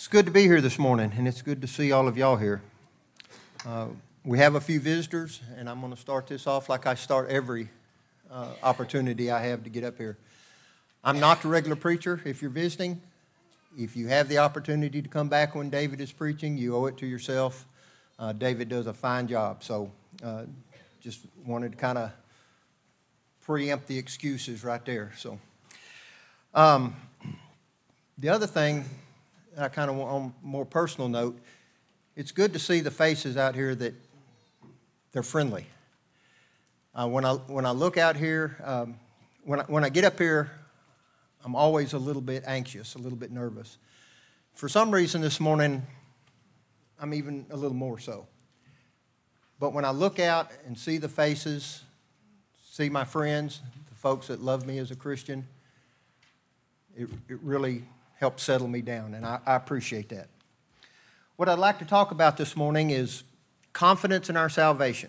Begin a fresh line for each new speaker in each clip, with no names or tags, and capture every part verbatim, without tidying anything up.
It's good to be here this morning, and it's good to see all of y'all here. Uh, we have a few visitors, and I'm going to start this off like I start every uh, opportunity I have to get up here. I'm not the regular preacher. If you're visiting, if you have the opportunity to come back when David is preaching, you owe it to yourself. Uh, David does a fine job, so uh, just wanted to kind of preempt the excuses right there. So, um, the other thing, I kind of want on a more personal note, it's good to see the faces out here that they're friendly. Uh, when I when I look out here, um, when I, when I get up here, I'm always a little bit anxious, a little bit nervous. For some reason this morning, I'm even a little more so. But when I look out and see the faces, see my friends, the folks that love me as a Christian, it, it really helps settle me down, and I, I appreciate that. What I'd like to talk about this morning is confidence in our salvation.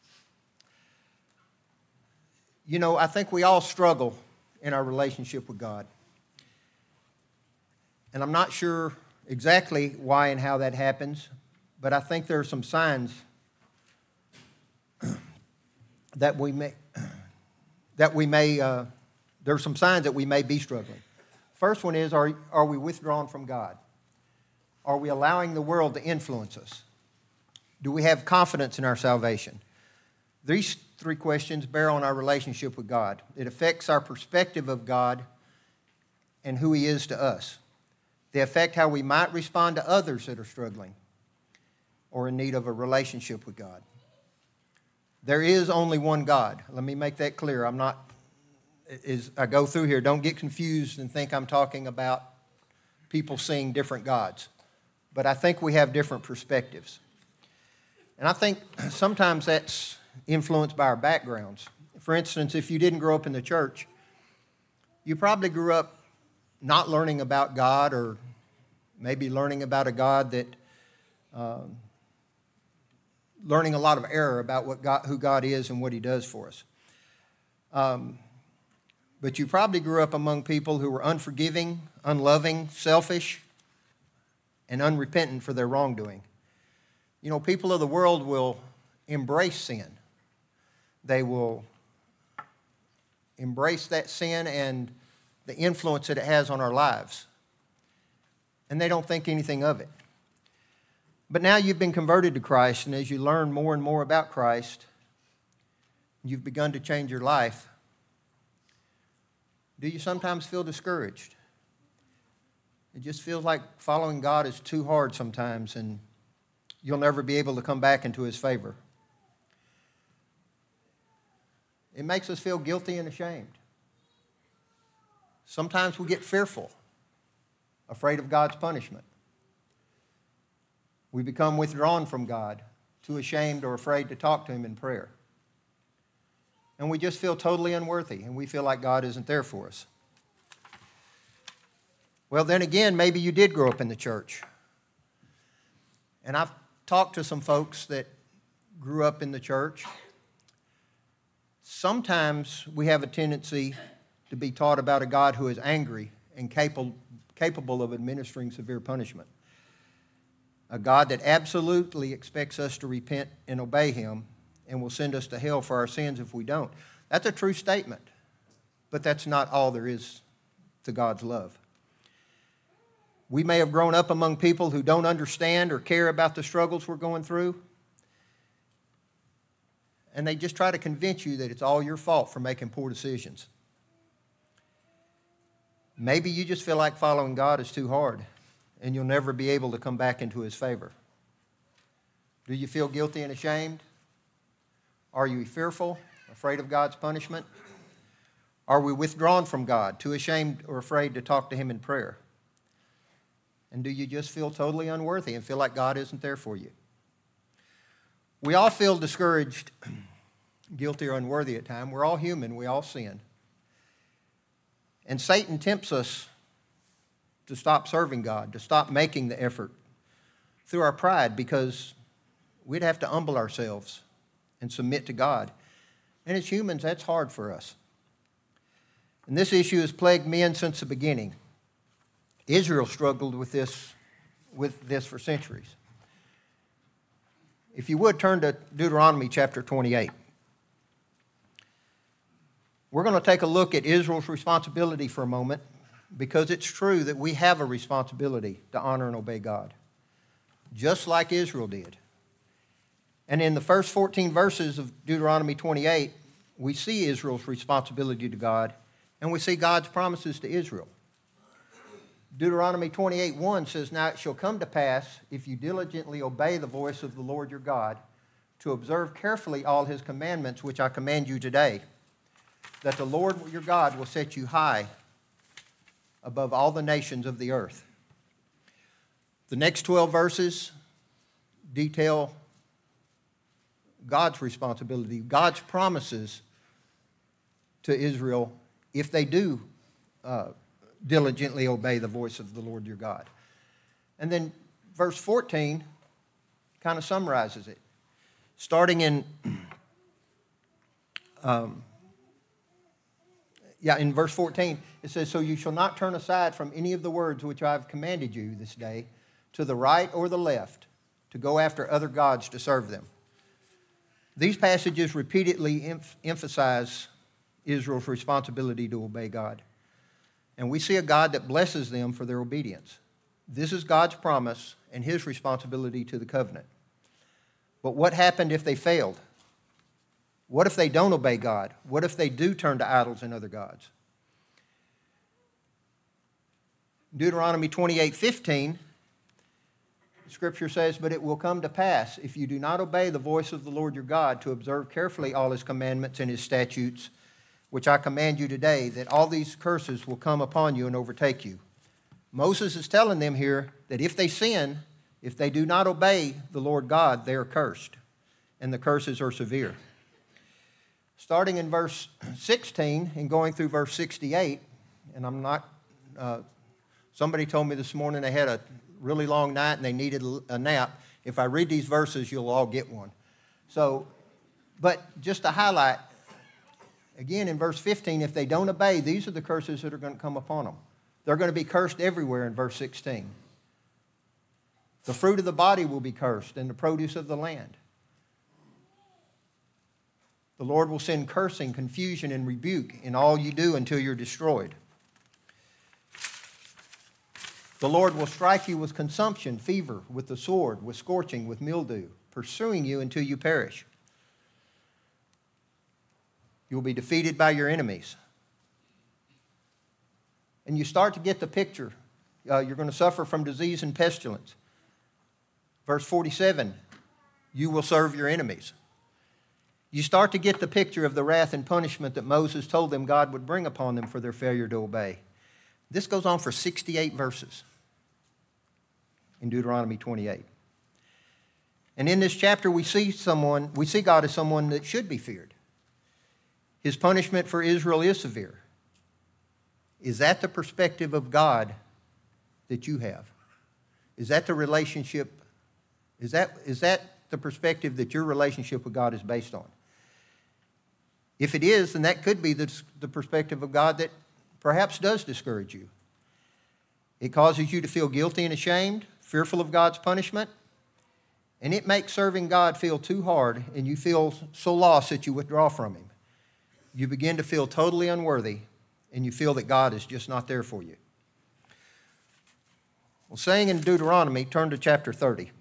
You know, I think we all struggle in our relationship with God. And I'm not sure exactly why and how that happens, but I think there are some signs that we may, that we may, uh, there are some signs that we may be struggling. First one is, are, are we withdrawn from God? Are we allowing the world to influence us? Do we have confidence in our salvation? These three questions bear on our relationship with God. It affects our perspective of God and who He is to us. They affect how we might respond to others that are struggling or in need of a relationship with God. There is only one God. Let me make that clear. I'm not, as I go through here, don't get confused and think I'm talking about people seeing different gods. But I think we have different perspectives. And I think sometimes that's influenced by our backgrounds. For instance, if you didn't grow up in the church, you probably grew up not learning about God, or maybe learning about a God that, um, learning a lot of error about what God, who God is and what He does for us. Um, but you probably grew up among people who were unforgiving, unloving, selfish, and unrepentant for their wrongdoing. You know, people of the world will embrace sin. They will embrace that sin and the influence that it has on our lives. And they don't think anything of it. But now you've been converted to Christ, and as you learn more and more about Christ, you've begun to change your life. Do you sometimes feel discouraged? It just feels like following God is too hard sometimes, and you'll never be able to come back into His favor. It makes us feel guilty and ashamed. Sometimes we get fearful, afraid of God's punishment. We become withdrawn from God, too ashamed or afraid to talk to Him in prayer. And we just feel totally unworthy, and we feel like God isn't there for us. Well, then again, maybe you did grow up in the church. And I've talked to some folks that grew up in the church. Sometimes we have a tendency to be taught about a God who is angry and capable, capable of administering severe punishment. A God that absolutely expects us to repent and obey Him and will send us to hell for our sins if we don't. That's a true statement, but that's not all there is to God's love. We may have grown up among people who don't understand or care about the struggles we're going through, and they just try to convince you that it's all your fault for making poor decisions. Maybe you just feel like following God is too hard, and you'll never be able to come back into His favor. Do you feel guilty and ashamed? Are you fearful, afraid of God's punishment? Are we withdrawn from God, too ashamed or afraid to talk to Him in prayer? And do you just feel totally unworthy and feel like God isn't there for you? We all feel discouraged, guilty or unworthy at times. We're all human. We all sin. And Satan tempts us to stop serving God, to stop making the effort through our pride, because we'd have to humble ourselves and submit to God. And as humans, that's hard for us. And this issue has plagued men since the beginning. Israel struggled with this with this for centuries. If you would, turn to Deuteronomy chapter twenty-eight. We're going to take a look at Israel's responsibility for a moment, because it's true that we have a responsibility to honor and obey God, just like Israel did. And in the first fourteen verses of Deuteronomy twenty-eight, we see Israel's responsibility to God, and we see God's promises to Israel. Deuteronomy twenty-eight one says, "Now it shall come to pass, if you diligently obey the voice of the Lord your God, to observe carefully all his commandments which I command you today, that the Lord your God will set you high above all the nations of the earth." The next twelve verses detail God's responsibility, God's promises to Israel if they do uh, diligently obey the voice of the Lord your God. And then verse fourteen kind of summarizes it. Starting in, um, yeah, in verse fourteen, it says, "So you shall not turn aside from any of the words which I have commanded you this day, to the right or the left, to go after other gods to serve them." These passages repeatedly em- emphasize Israel's responsibility to obey God. And we see a God that blesses them for their obedience. This is God's promise and his responsibility to the covenant. But what happened if they failed? What if they don't obey God? What if they do turn to idols and other gods? Deuteronomy twenty-eight fifteen, Scripture says, "But it will come to pass, if you do not obey the voice of the Lord your God, to observe carefully all his commandments and his statutes, which I command you today, that all these curses will come upon you and overtake you." Moses is telling them here that if they sin, if they do not obey the Lord God, they are cursed, and the curses are severe. Starting in verse sixteen and going through verse sixty-eight, and I'm not, uh, somebody told me this morning they had a really long night and they needed a nap. If I read these verses, you'll all get one. So, but just to highlight, again in verse fifteen, if they don't obey, these are the curses that are going to come upon them. They're going to be cursed everywhere in verse sixteen. The fruit of the body will be cursed, and the produce of the land. The Lord will send cursing, confusion, and rebuke in all you do until you're destroyed. The Lord will strike you with consumption, fever, with the sword, with scorching, with mildew, pursuing you until you perish. You'll be defeated by your enemies. And you start to get the picture. Uh, you're going to suffer from disease and pestilence. Verse forty-seven, you will serve your enemies. You start to get the picture of the wrath and punishment that Moses told them God would bring upon them for their failure to obey. This goes on for sixty-eight verses in Deuteronomy twenty-eight. And in this chapter we see someone, we see God as someone that should be feared. His punishment for Israel is severe. Is that the perspective of God that you have? Is that the relationship, is that, is that the perspective that your relationship with God is based on? If it is, then that could be the, the perspective of God that perhaps does discourage you. It causes you to feel guilty and ashamed, fearful of God's punishment, and it makes serving God feel too hard, and you feel so lost that you withdraw from him. You begin to feel totally unworthy, and you feel that God is just not there for you. Well, saying in Deuteronomy, turn to chapter thirty.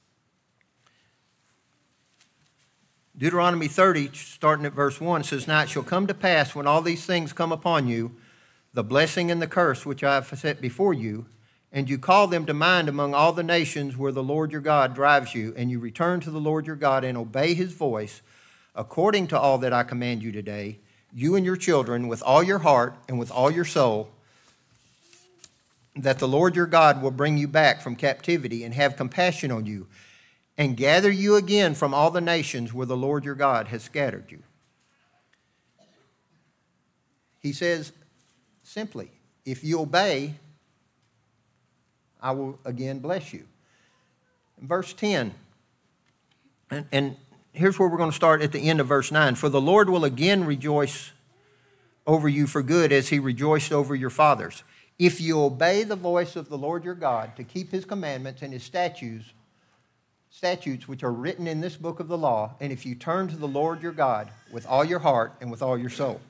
Deuteronomy thirty, starting at verse one, says, "Now it shall come to pass when all these things come upon you, the blessing and the curse which I have set before you, and you call them to mind among all the nations where the Lord your God drives you, and you return to the Lord your God and obey his voice, according to all that I command you today, you and your children, with all your heart and with all your soul, that the Lord your God will bring you back from captivity and have compassion on you, and gather you again from all the nations where the Lord your God has scattered you." He says simply, if you obey, I will again bless you. In verse ten, and, and here's where we're going to start at the end of verse nine. "For the Lord will again rejoice over you for good as he rejoiced over your fathers. if you obey the voice of the Lord your God to keep his commandments and his statutes, statutes which are written in this book of the law, and if you turn to the Lord your God with all your heart and with all your soul.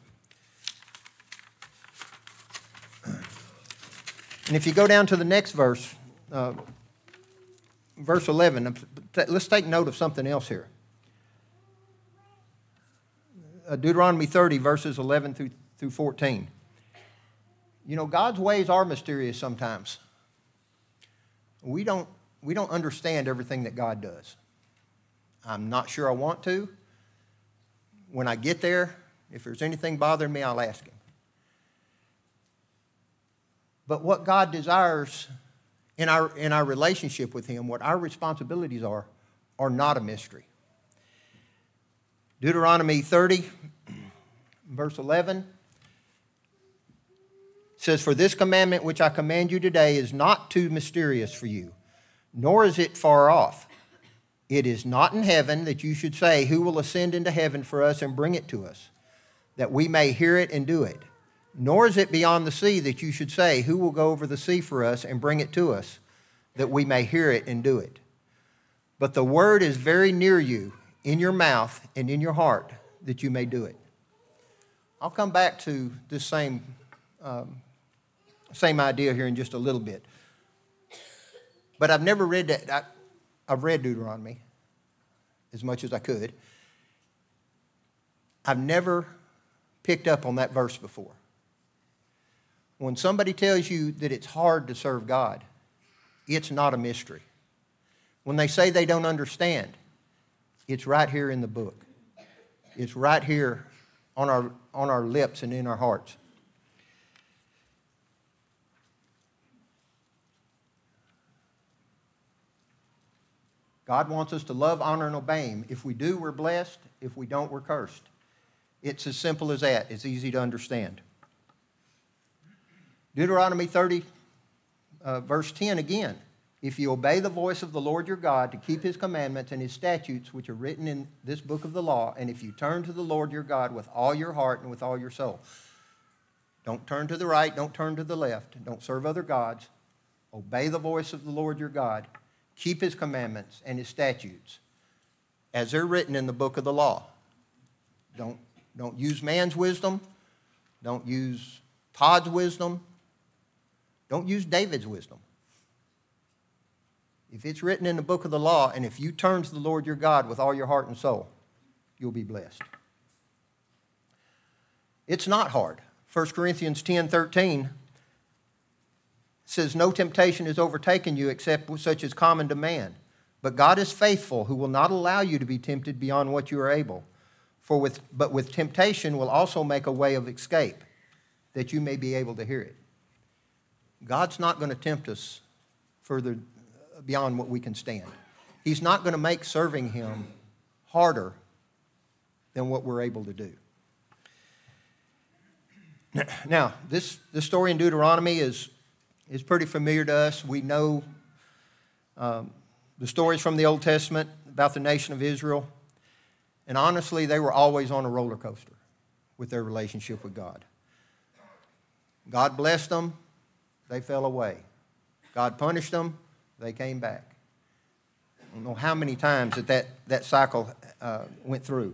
And if you go down to the next verse, uh, verse eleven, let's take note of something else here. Uh, Deuteronomy thirty, verses eleven through, through fourteen. You know, God's ways are mysterious sometimes. We don't, we don't understand everything that God does. I'm not sure I want to. When I get there, if there's anything bothering me, I'll ask him. But what God desires in our, in our relationship with him, what our responsibilities are, are not a mystery. Deuteronomy thirty, verse eleven, says, "For this commandment which I command you today is not too mysterious for you, nor is it far off. It is not in heaven that you should say, 'Who will ascend into heaven for us and bring it to us, that we may hear it and do it?' Nor is it beyond the sea that you should say, 'Who will go over the sea for us and bring it to us, that we may hear it and do it?' But the word is very near you, in your mouth and in your heart, that you may do it." I'll come back to this same, um, same idea here in just a little bit. But I've never read that. I, I've read Deuteronomy as much as I could. I've never picked up on that verse before. When somebody tells you that it's hard to serve God, it's not a mystery. When they say they don't understand, it's right here in the book. It's right here on our, on our lips and in our hearts. God wants us to love, honor, and obey him. If we do, we're blessed. If we don't, we're cursed. It's as simple as that. It's easy to understand. Deuteronomy thirty, uh, verse ten again. "If you obey the voice of the Lord your God to keep his commandments and his statutes, which are written in this book of the law, and if you turn to the Lord your God with all your heart and with all your soul." Don't turn to the right, don't turn to the left, don't serve other gods. Obey the voice of the Lord your God. Keep his commandments and his statutes as they're written in the book of the law. Don't, don't use man's wisdom. Don't use Todd's wisdom. Don't use David's wisdom. If it's written in the book of the law, and if you turn to the Lord your God with all your heart and soul, you'll be blessed. It's not hard. First Corinthians ten thirteen says, "No temptation has overtaken you except such as common to man. But God is faithful, who will not allow you to be tempted beyond what you are able. For with, but with temptation will also make a way of escape, that you may be able to hear it." God's not going to tempt us further beyond what we can stand. He's not going to make serving him harder than what we're able to do. Now, this, this story in Deuteronomy is, is pretty familiar to us. We know um, the stories from the Old Testament about the nation of Israel. And honestly, they were always on a roller coaster with their relationship with God. God blessed them, they fell away. God punished them, they came back. I don't know how many times that that, that cycle uh, went through.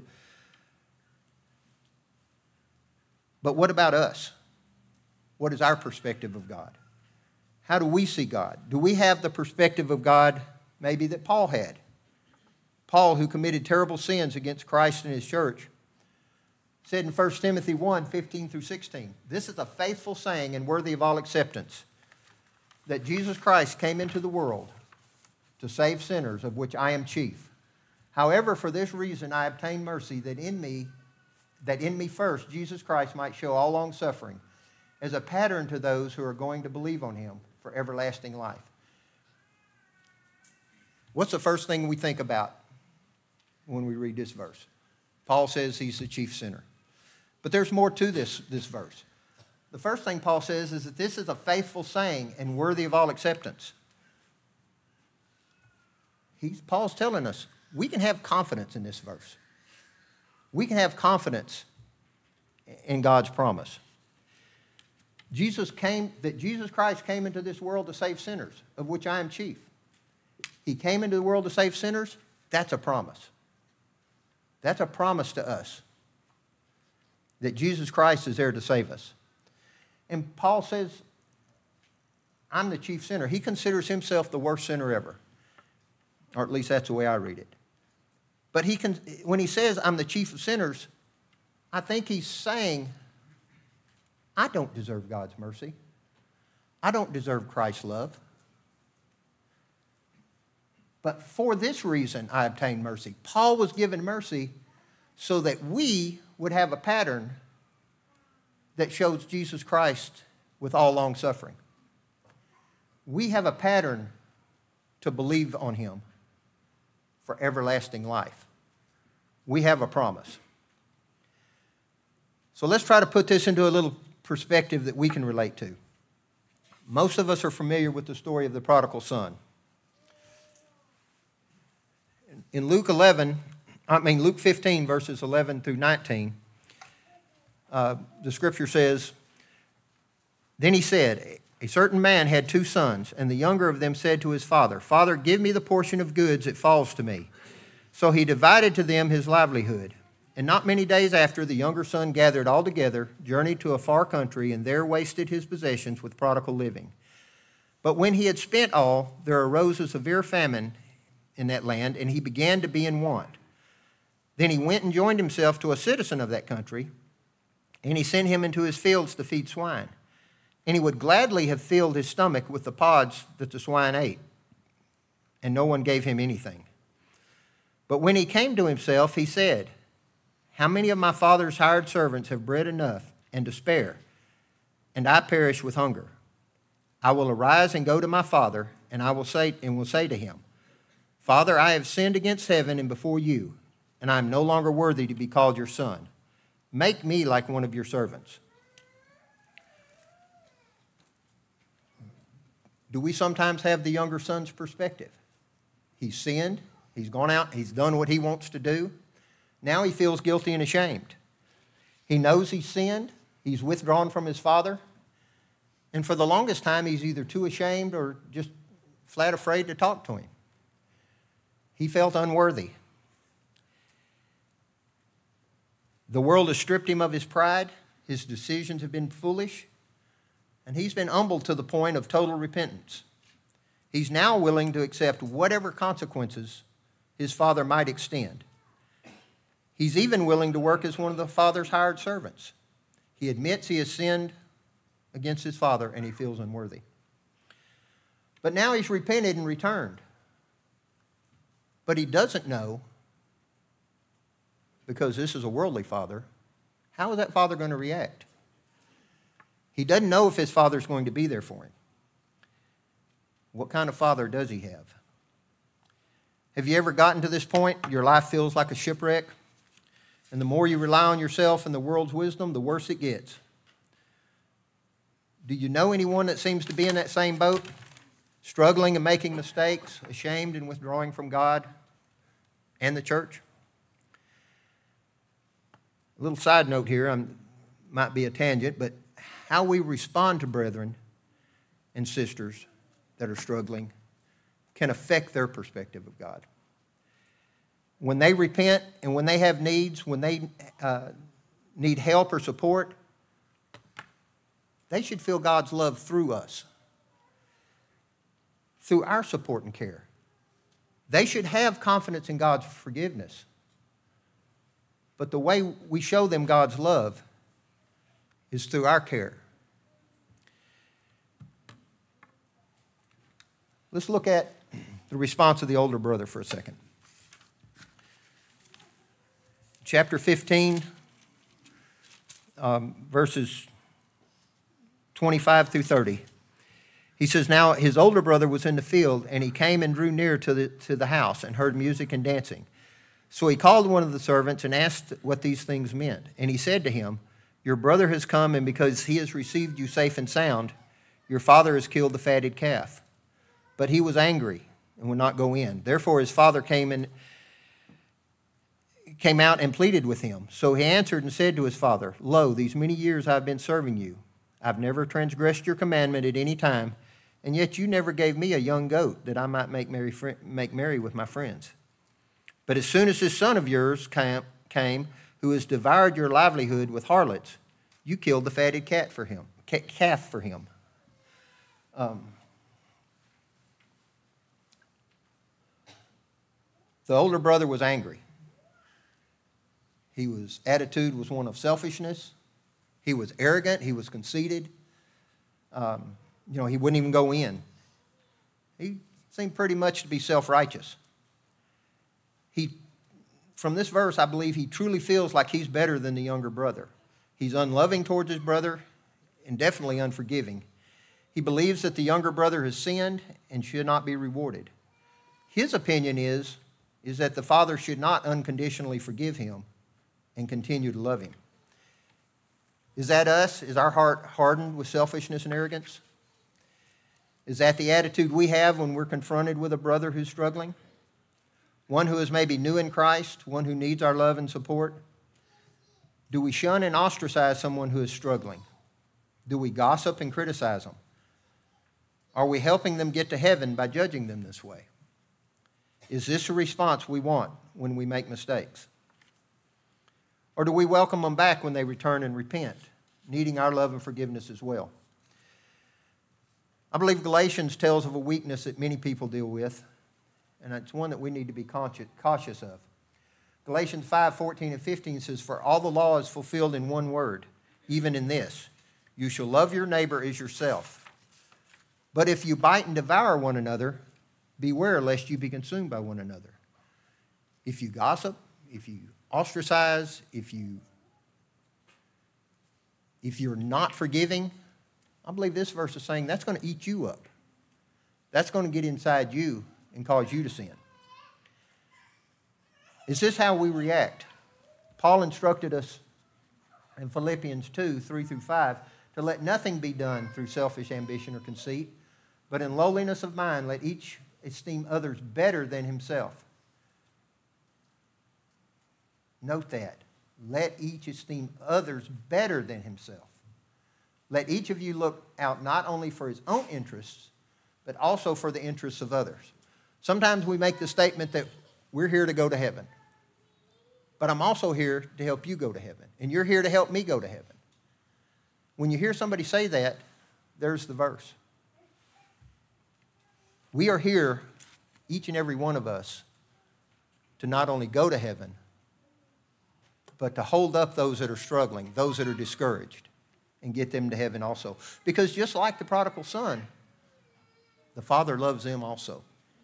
But what about us? What is our perspective of God? How do we see God? Do we have the perspective of God maybe that Paul had? Paul, who committed terrible sins against Christ and his church, said in First Timothy one, fifteen through sixteen, "This is a faithful saying and worthy of all acceptance, that Jesus Christ came into the world to save sinners, of which I am chief. However, for this reason I obtained mercy, that in me, that in me first Jesus Christ might show all long suffering, as a pattern to those who are going to believe on him for everlasting life." What's the first thing we think about when we read this verse? Paul says he's the chief sinner. But there's more to this, this verse. The first thing Paul says is that this is a faithful saying and worthy of all acceptance. He's, Paul's telling us we can have confidence in this verse. We can have confidence in God's promise. Jesus came, that Jesus Christ came into this world to save sinners, of which I am chief. He came into the world to save sinners. That's a promise. That's a promise to us that Jesus Christ is there to save us. And Paul says, I'm the chief sinner. He considers himself the worst sinner ever. Or at least that's the way I read it. But he can, when he says, I'm the chief of sinners, I think he's saying, I don't deserve God's mercy. I don't deserve Christ's love. But for this reason, I obtained mercy. Paul was given mercy so that we would have a pattern that shows Jesus Christ with all long suffering. We have a pattern to believe on him for everlasting life. We have a promise. So let's try to put this into a little perspective that we can relate to. Most of us are familiar with the story of the prodigal son. In Luke eleven, I mean Luke fifteen, verses eleven through nineteen, uh, the scripture says, Then he said, a certain man had two sons, and the younger of them said to his father, Father, give me the portion of goods that falls to me. So he divided to them his livelihood. And not many days after, the younger son gathered all together, journeyed to a far country, and there wasted his possessions with prodigal living. But when he had spent all, there arose a severe famine in that land, and he began to be in want. Then he went and joined himself to a citizen of that country, and he sent him into his fields to feed swine. And he would gladly have filled his stomach with the pods that the swine ate, and no one gave him anything. But when he came to himself, he said, How many of my father's hired servants have bread enough and to spare, and I perish with hunger? I will arise and go to my father, and I will say and will say to him, Father, I have sinned against heaven and before you, and I am no longer worthy to be called your son. Make me like one of your servants. Do we sometimes have the younger son's perspective? He's sinned. He's gone out. He's done what he wants to do. Now he feels guilty and ashamed. He knows he's sinned. He's withdrawn from his father. And for the longest time, he's either too ashamed or just flat afraid to talk to him. He felt unworthy. The world has stripped him of his pride. His decisions have been foolish. And he's been humbled to the point of total repentance. He's now willing to accept whatever consequences his father might extend. He's even willing to work as one of the father's hired servants. He admits he has sinned against his father and he feels unworthy. But now he's repented and returned. But he doesn't know, because this is a worldly father, how is that father going to react? He doesn't know if his father's going to be there for him. What kind of father does he have? Have you ever gotten to this point? Your life feels like a shipwreck, and the more you rely on yourself and the world's wisdom, the worse it gets. Do you know anyone that seems to be in that same boat? Struggling and making mistakes, ashamed and withdrawing from God and the church? A little side note here, I might be a tangent, but how we respond to brethren and sisters that are struggling can affect their perspective of God. When they repent and when they have needs, when they uh, need help or support, they should feel God's love through us, through our support and care. They should have confidence in God's forgiveness. But the way we show them God's love is through our care. Let's look at the response of the older brother for a second. Chapter fifteen, um, verses twenty-five through thirty. He says, Now his older brother was in the field, and he came and drew near to the, to the house and heard music and dancing. So he called one of the servants and asked what these things meant. And he said to him, Your brother has come, and because he has received you safe and sound, your father has killed the fatted calf. But he was angry and would not go in. Therefore his father came and came out and pleaded with him. So he answered and said to his father, Lo, these many years I have been serving you. I've never transgressed your commandment at any time, and yet you never gave me a young goat that I might make merry, make merry with my friends. But as soon as this son of yours came, who has devoured your livelihood with harlots, you killed the fatted cat for him, calf for him. Um, the older brother was angry. His attitude was one of selfishness. He was arrogant. He was conceited. Um, you know, he wouldn't even go in. He seemed pretty much to be self-righteous. He, from this verse, I believe he truly feels like he's better than the younger brother. He's unloving towards his brother and definitely unforgiving. He believes that the younger brother has sinned and should not be rewarded. His opinion is, is that the father should not unconditionally forgive him and continue to love him. Is that us? Is our heart hardened with selfishness and arrogance? Is that the attitude we have when we're confronted with a brother who's struggling? One who is maybe new in Christ, one who needs our love and support? Do we shun and ostracize someone who is struggling? Do we gossip and criticize them? Are we helping them get to heaven by judging them this way? Is this a response we want when we make mistakes? Or do we welcome them back when they return and repent, needing our love and forgiveness as well? I believe Galatians tells of a weakness that many people deal with, and it's one that we need to be cautious of. Galatians five, fourteen and fifteen says, "For all the law is fulfilled in one word, even in this, you shall love your neighbor as yourself. But if you bite and devour one another, beware lest you be consumed by one another." If you gossip, if you ostracize, if you if you're not forgiving, I believe this verse is saying that's going to eat you up. That's going to get inside you and cause you to sin. Is this how we react? Paul instructed us in Philippians two, three through five, to let nothing be done through selfish ambition or conceit, but in lowliness of mind let each esteem others better than himself. Note that. Let each esteem others better than himself. Let each of you look out not only for his own interests, but also for the interests of others. Sometimes we make the statement that we're here to go to heaven, but I'm also here to help you go to heaven, and you're here to help me go to heaven. When you hear somebody say that, there's the verse. We are here, each and every one of us, to not only go to heaven, but to hold up those that are struggling, those that are discouraged, and get them to heaven also. Because just like the prodigal son, the Father loves them also.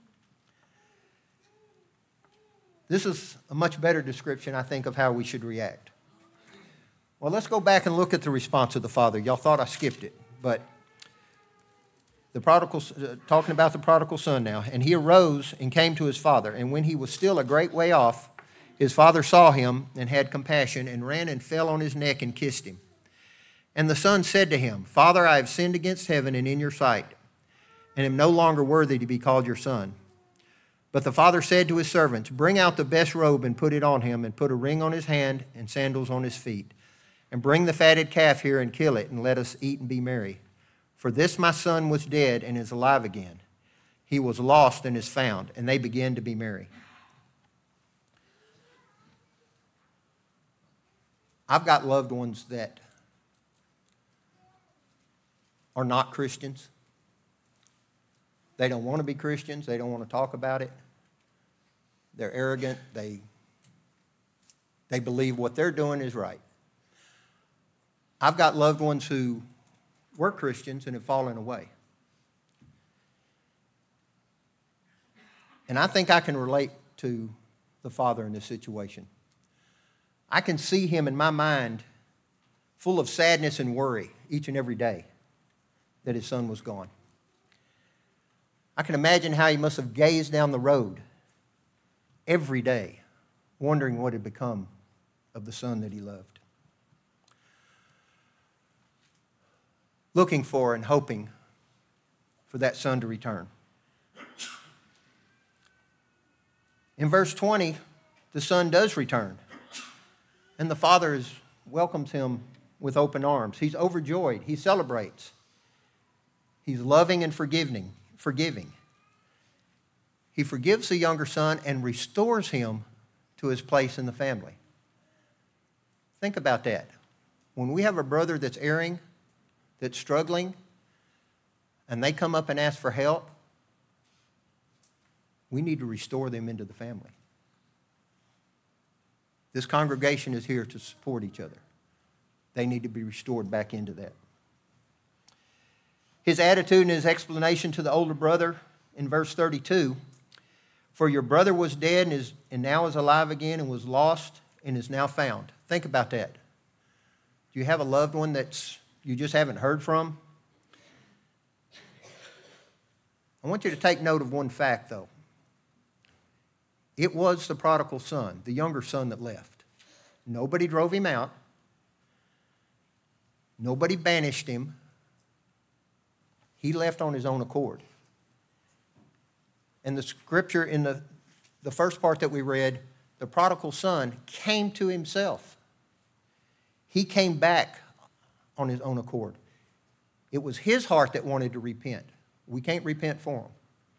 This is a much better description, I think, of how we should react. Well, let's go back and look at the response of the Father. Y'all thought I skipped it, but the prodigal, uh, talking about the prodigal son now. "And he arose and came to his father, and when he was still a great way off, his father saw him and had compassion and ran and fell on his neck and kissed him. And the son said to him, 'Father, I have sinned against heaven and in your sight, and am no longer worthy to be called your son.' But the father said to his servants, 'Bring out the best robe and put it on him, and put a ring on his hand and sandals on his feet. And bring the fatted calf here and kill it, and let us eat and be merry. For this my son was dead and is alive again. He was lost and is found.' And they began to be merry." I've got loved ones that are not Christians. They don't want to be Christians. They don't want to talk about it. They're arrogant. They, they believe what they're doing is right. I've got loved ones who were Christians and have fallen away. And I think I can relate to the father in this situation. I can see him in my mind full of sadness and worry each and every day that his son was gone. I can imagine how he must have gazed down the road every day, wondering what had become of the son that he loved. Looking for and hoping for that son to return. In verse twenty, the son does return, and the father is, welcomes him with open arms. He's overjoyed. He celebrates. He's loving and forgiving. forgiving. He forgives the younger son and restores him to his place in the family. Think about that. When we have a brother that's erring, that's struggling, and they come up and ask for help, we need to restore them into the family. This congregation is here to support each other. They need to be restored back into that. His attitude and his explanation to the older brother in verse thirty-two, for your brother was dead and, is, and now is alive again, and was lost and is now found. Think about that. Do you have a loved one that's you just haven't heard from? I want you to take note of one fact, though. It was the prodigal son, the younger son, that left. Nobody drove him out. Nobody banished him. He left on his own accord. And the scripture in the, the first part that we read, the prodigal son came to himself. He came back on his own accord. It was his heart that wanted to repent. We can't repent for him.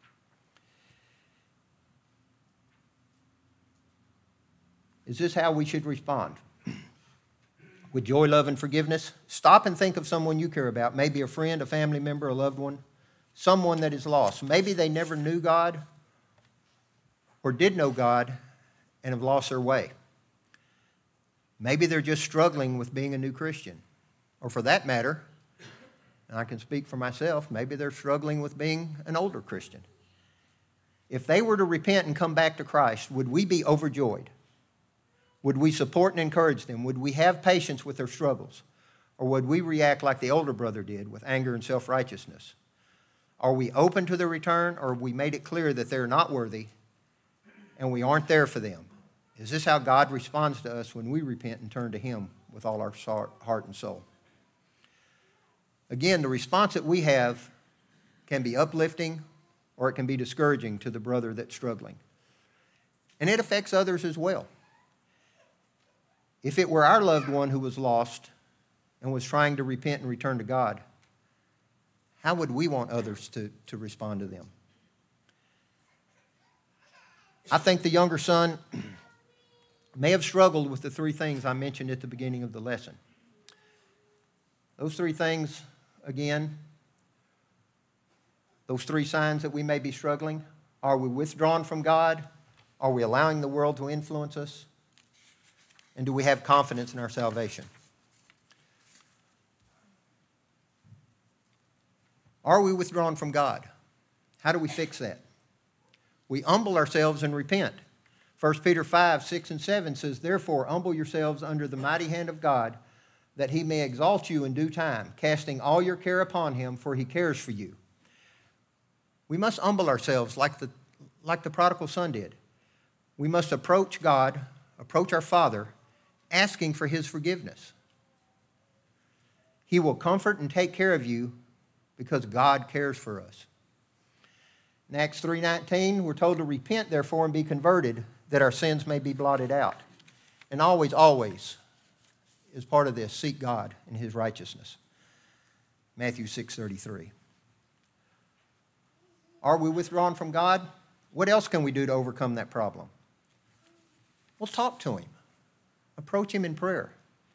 Is this how we should respond? With joy, love, and forgiveness? Stop and think of someone you care about, maybe a friend, a family member, a loved one, someone that is lost. Maybe they never knew God or did know God and have lost their way. Maybe they're just struggling with being a new Christian. Or for that matter, and I can speak for myself, maybe they're struggling with being an older Christian. If they were to repent and come back to Christ, would we be overjoyed? Would we support and encourage them? Would we have patience with their struggles? Or would we react like the older brother did with anger and self-righteousness? Are we open to their return, or have we made it clear that they're not worthy and we aren't there for them? Is this how God responds to us when we repent and turn to Him with all our heart and soul? Again, the response that we have can be uplifting or it can be discouraging to the brother that's struggling. And it affects others as well. If it were our loved one who was lost and was trying to repent and return to God, how would we want others to, to respond to them? I think the younger son may have struggled with the three things I mentioned at the beginning of the lesson. Those three things, again, those three signs that we may be struggling. Are we withdrawn from God? Are we allowing the world to influence us? And do we have confidence in our salvation? Are we withdrawn from God? How do we fix that? We humble ourselves and repent. First Peter five, six, and seven says, therefore, humble yourselves under the mighty hand of God, that He may exalt you in due time, casting all your care upon Him, for He cares for you. We must humble ourselves like the, like the prodigal son did. We must approach God, approach our Father, asking for His forgiveness. He will comfort and take care of you because God cares for us. In Acts three nineteen, we're told to repent, therefore, and be converted, that our sins may be blotted out. And always, always, is part of this, seek God and His righteousness. Matthew six thirty-three. Are we withdrawn from God? What else can we do to overcome that problem? Well, talk to Him. Approach Him in prayer.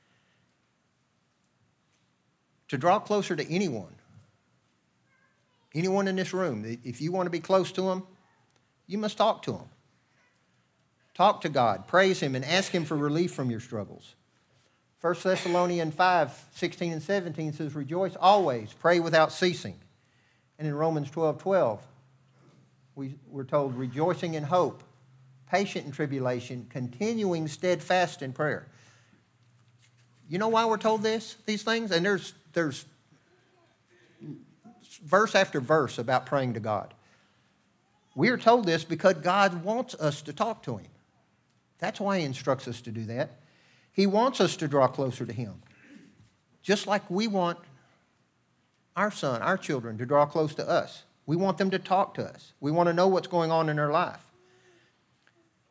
To draw closer to anyone, anyone in this room, if you want to be close to Him, you must talk to Him. Talk to God, praise Him, and ask Him for relief from your struggles. First Thessalonians five, sixteen and seventeen says, rejoice always, pray without ceasing. And in Romans twelve, twelve, we, we're told, rejoicing in hope, patient in tribulation, continuing steadfast in prayer. You know why we're told this, these things? And there's, there's verse after verse about praying to God. We are told this because God wants us to talk to Him. That's why He instructs us to do that. He wants us to draw closer to Him, just like we want our son, our children, to draw close to us. We want them to talk to us. We want to know what's going on in their life.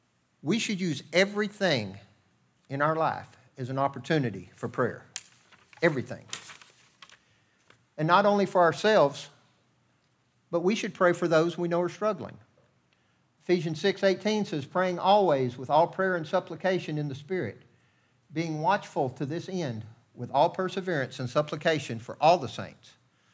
We should use everything in our life as an opportunity for prayer. everything. And not only for ourselves, but we should pray for those we know are struggling. Ephesians six eighteen says, praying always with all prayer and supplication in the Spirit, being watchful to this end with all perseverance and supplication for all the saints.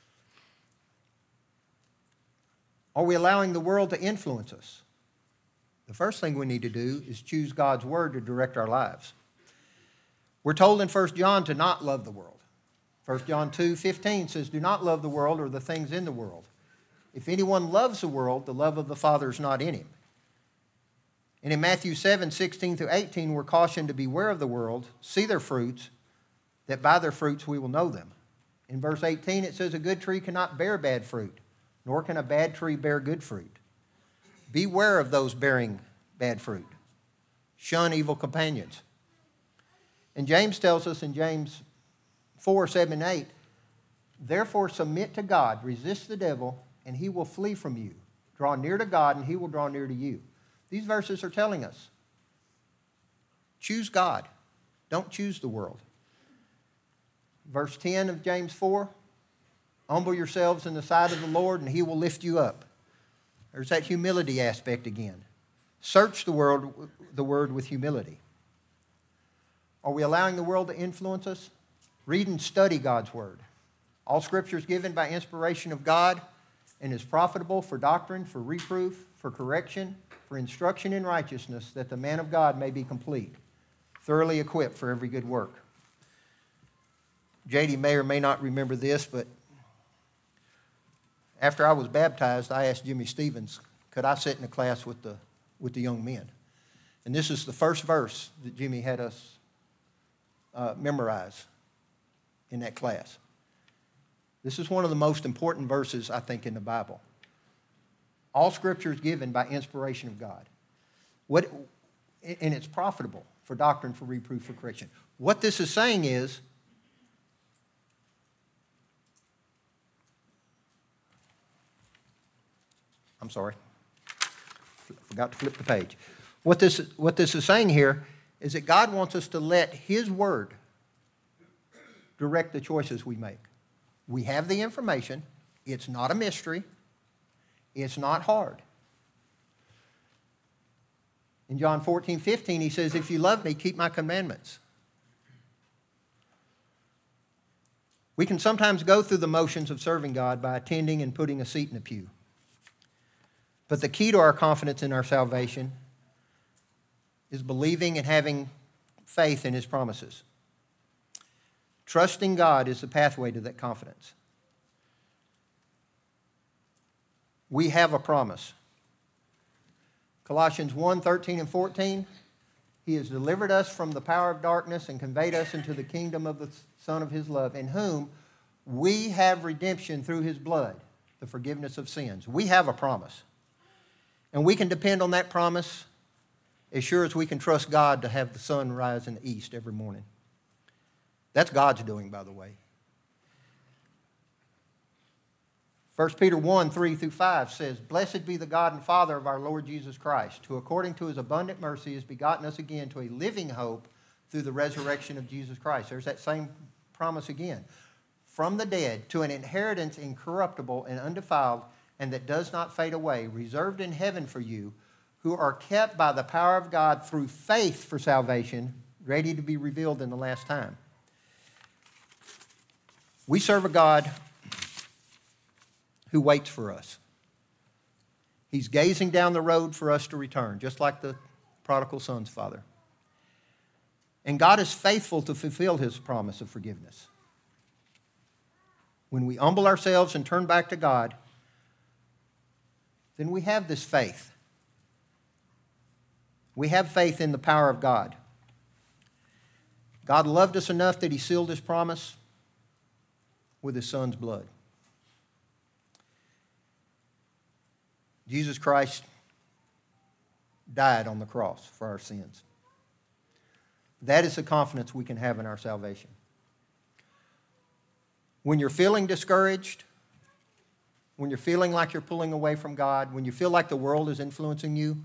Are we allowing the world to influence us? The first thing we need to do is choose God's word to direct our lives. We're told in First John to not love the world. First John two fifteen says, do not love the world or the things in the world. If anyone loves the world, the love of the Father is not in him. And in Matthew seven sixteen through eighteen, we're cautioned to beware of the world, see their fruits, that by their fruits we will know them. In verse eighteen, it says, a good tree cannot bear bad fruit, nor can a bad tree bear good fruit. Beware of those bearing bad fruit. Shun evil companions. And James tells us in James four, seven, eight, therefore submit to God, resist the devil, and he will flee from you. Draw near to God, and he will draw near to you. These verses are telling us, choose God. Don't choose the world. Verse ten of James four, humble yourselves in the sight of the Lord, and he will lift you up. There's that humility aspect again. Search the world, the word with humility. Are we allowing the world to influence us? Read and study God's word. All scripture is given by inspiration of God and is profitable for doctrine, for reproof, for correction, for instruction in righteousness, that the man of God may be complete, thoroughly equipped for every good work. J D may or may not remember this, but after I was baptized, I asked Jimmy Stevens, could I sit in a class with the, with the young men? And this is the first verse that Jimmy had us uh, memorize in that class. This is one of the most important verses, I think, in the Bible. All Scripture is given by inspiration of God. What, and it's profitable for doctrine, for reproof, for correction. What this is saying is, I'm sorry, forgot to flip the page. What this, what this is saying here is that God wants us to let His Word direct the choices we make. We have the information. It's not a mystery. It's not hard. In John fourteen fifteen, He says, if you love me, keep my commandments. We can sometimes go through the motions of serving God by attending and putting a seat in a pew. But the key to our confidence in our salvation is believing and having faith in His promises. Trusting God is the pathway to that confidence. We have a promise. Colossians one, thirteen and fourteen, He has delivered us from the power of darkness and conveyed us into the kingdom of the Son of His love, in whom we have redemption through His blood, the forgiveness of sins. We have a promise. And we can depend on that promise as sure as we can trust God to have the sun rise in the east every morning. That's God's doing, by the way. First Peter one, three through five says, blessed be the God and Father of our Lord Jesus Christ, who according to His abundant mercy has begotten us again to a living hope through the resurrection of Jesus Christ. There's that same promise again. From the dead to an inheritance incorruptible and undefiled, and that does not fade away, reserved in heaven for you, who are kept by the power of God through faith for salvation, ready to be revealed in the last time. We serve a God who waits for us. He's gazing down the road for us to return, just like the prodigal son's father. And God is faithful to fulfill His promise of forgiveness. When we humble ourselves and turn back to God, then we have this faith. We have faith in the power of God. God loved us enough that He sealed His promise with His Son's blood. Jesus Christ died on the cross for our sins. That is the confidence we can have in our salvation. When you're feeling discouraged, when you're feeling like you're pulling away from God, when you feel like the world is influencing you,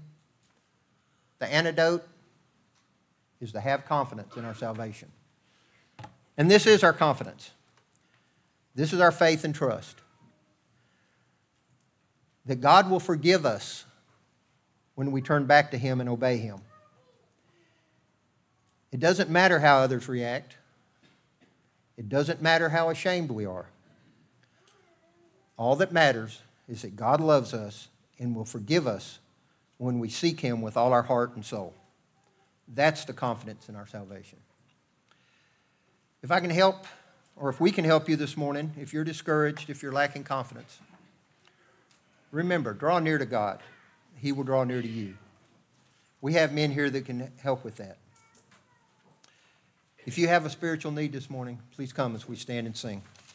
the antidote is to have confidence in our salvation. And this is our confidence. This is our faith and trust. That God will forgive us when we turn back to Him and obey Him. It doesn't matter how others react. It doesn't matter how ashamed we are. All that matters is that God loves us and will forgive us when we seek Him with all our heart and soul. That's the confidence in our salvation. If I can help, or if we can help you this morning, if you're discouraged, if you're lacking confidence, remember, draw near to God. He will draw near to you. We have men here that can help with that. If you have a spiritual need this morning, please come as we stand and sing.